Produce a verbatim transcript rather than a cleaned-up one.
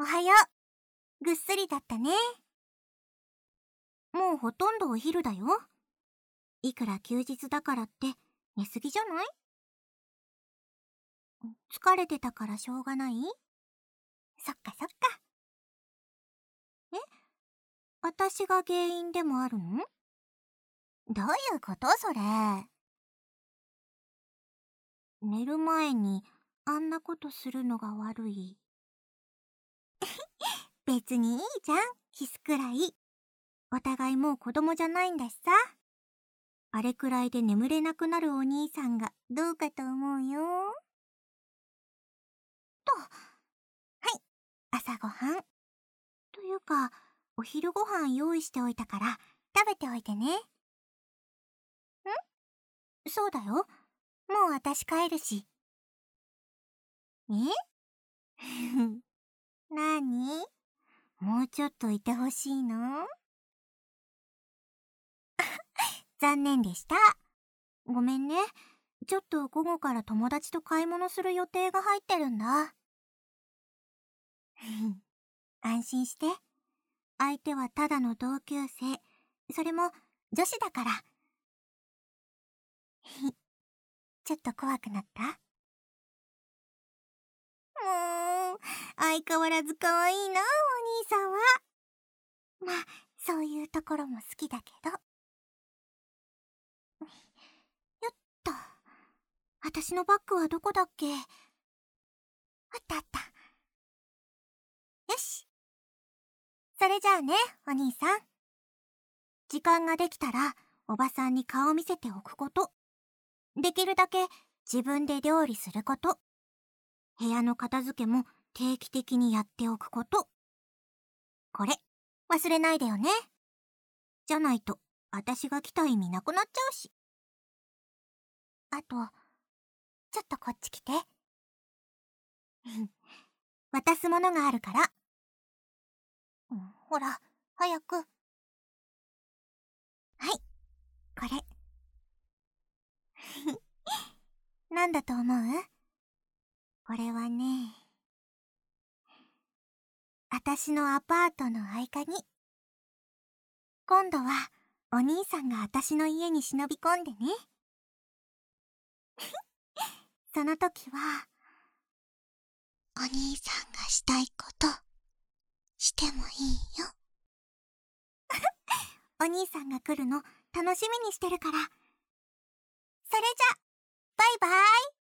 はよう。ぐっすりだったね。もうほとんどお昼だよ。いくら休日だからって寝すぎじゃない？疲れてたからしょうがない？そっかそっか。え？私が原因でもあるの？どういうことそれ。寝る前にあんなことするのが悪い。別にいいじゃん、キスくらい。お互いもう子供じゃないんだしさ。あれくらいで眠れなくなるお兄さんがどうかと思うよ。と、はい、朝ごはん。というか、お昼ご飯用意しておいたから食べておいてね。ん？そうだよ。もう私帰るし。え？なに？もうちょっといてほしいの？残念でした。ごめんね。ちょっと午後から友達と買い物する予定が入ってるんだ。安心して。相手はただの同級生。それも女子だから。ちょっと怖くなった？もう、相変わらず可愛いな、お兄さんは。まあ、そういうところも好きだけど。よっと。私のバッグはどこだっけ？あったあった。よし。それじゃあね、お兄さん。時間ができたら、おばさんに顔見せておくこと。できるだけ自分で料理すること。部屋の片付けも定期的にやっておくこと。これ、忘れないでよね。じゃないと、私が来た意味なくなっちゃうし。あと、ちょっとこっち来て。渡すものがあるから。うん、ほら、早く。はい、これ。なんだと思う？これはね、あたしのアパートの合鍵。今度はお兄さんがあたしの家に忍び込んでね。その時は、お兄さんがしたいことしてもいいよ。お兄さんが来るの楽しみにしてるから。それじゃ、バイバイ。